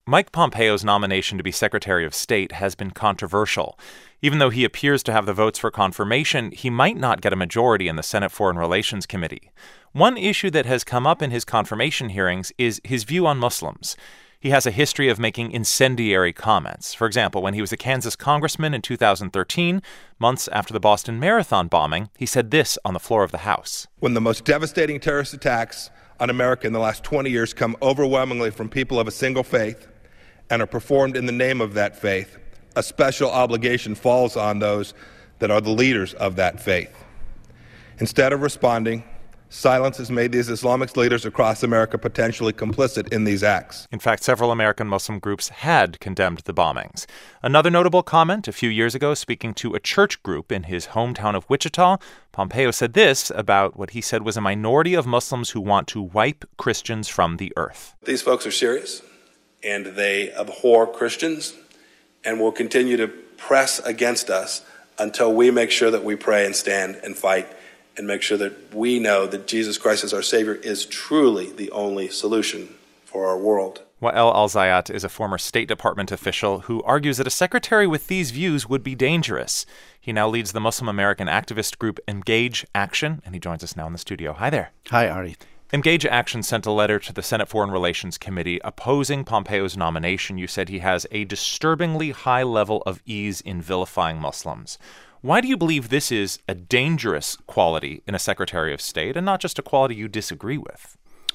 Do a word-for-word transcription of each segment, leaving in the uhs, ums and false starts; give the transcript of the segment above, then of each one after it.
Mike Pompeo's nomination to be Secretary of State has been controversial. Even though he appears to have the votes for confirmation, he might not get a majority in the Senate Foreign Relations Committee. One issue that has come up in his confirmation hearings is his view on Muslims. He has a history of making incendiary comments. For example, when he was a Kansas congressman in two thousand thirteen, months after the Boston Marathon bombing, he said this on the floor of the House. When the most devastating terrorist attacks on America in the last twenty years come overwhelmingly from people of a single faith and are performed in the name of that faith, a special obligation falls on those that are the leaders of that faith. Instead of responding, silence has made these Islamic leaders across America potentially complicit in these acts. In fact, several American Muslim groups had condemned the bombings. Another notable comment, a few years ago, speaking to a church group in his hometown of Wichita, Pompeo said this about what he said was a minority of Muslims who want to wipe Christians from the earth. These folks are serious, and they abhor Christians and will continue to press against us until we make sure that we pray and stand and fight and make sure that we know that Jesus Christ as our Savior is truly the only solution for our world. Wael Al-Zayat is a former State Department official who argues that a secretary with these views would be dangerous. He now leads the Muslim American activist group Engage Action, and he joins us now in the studio. Hi there. Hi, Ari. Engage Action sent a letter to the Senate Foreign Relations Committee opposing Pompeo's nomination. You said he has a disturbingly high level of ease in vilifying Muslims. Why do you believe this is a dangerous quality in a Secretary of State and not just a quality you disagree with?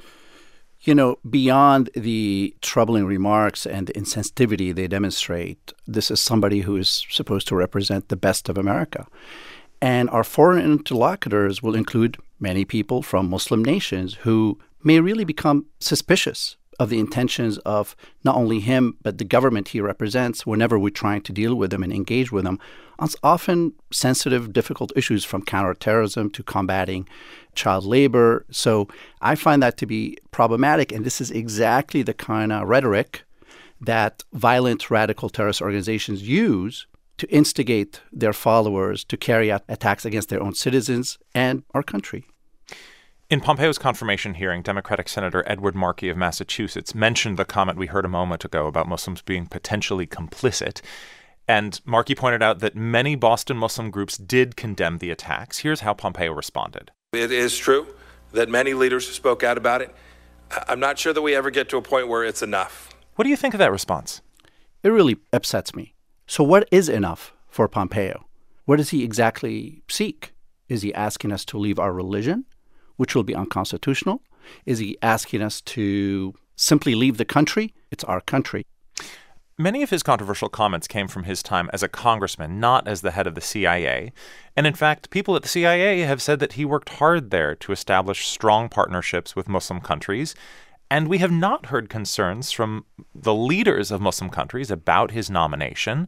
You know, beyond the troubling remarks and the insensitivity they demonstrate, this is somebody who is supposed to represent the best of America. And our foreign interlocutors will include many people from Muslim nations who may really become suspicious of the intentions of not only him, but the government he represents whenever we're trying to deal with them and engage with them on often sensitive, difficult issues from counterterrorism to combating child labor. So I find that to be problematic, and this is exactly the kind of rhetoric that violent radical terrorist organizations use to instigate their followers to carry out attacks against their own citizens and our country. In Pompeo's confirmation hearing, Democratic Senator Edward Markey of Massachusetts mentioned the comment we heard a moment ago about Muslims being potentially complicit. And Markey pointed out that many Boston Muslim groups did condemn the attacks. Here's how Pompeo responded. It is true that many leaders spoke out about it. I'm not sure that we ever get to a point where it's enough. What do you think of that response? It really upsets me. So what is enough for Pompeo? What does he exactly seek? Is he asking us to leave our religion, which will be unconstitutional? Is he asking us to simply leave the country? It's our country. Many of his controversial comments came from his time as a congressman, not as the head of the C I A. And in fact, people at the C I A have said that he worked hard there to establish strong partnerships with Muslim countries. And we have not heard concerns from the leaders of Muslim countries about his nomination.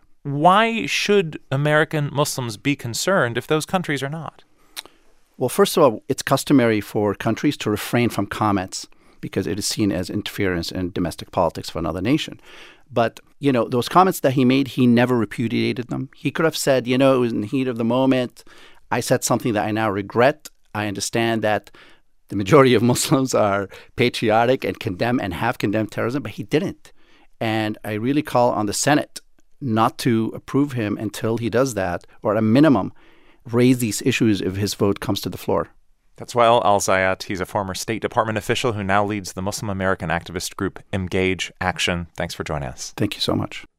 Why should American Muslims be concerned if those countries are not? Well, first of all, it's customary for countries to refrain from comments because it is seen as interference in domestic politics of another nation. But, you know, those comments that he made, he never repudiated them. He could have said, you know, it was in the heat of the moment. I said something that I now regret. I understand that the majority of Muslims are patriotic and condemn and have condemned terrorism, but he didn't. And I really call on the Senate not to approve him until he does that, or at a minimum, raise these issues if his vote comes to the floor. That's Wael Al-Zayat. He's a former State Department official who now leads the Muslim American activist group Engage Action. Thanks for joining us. Thank you so much.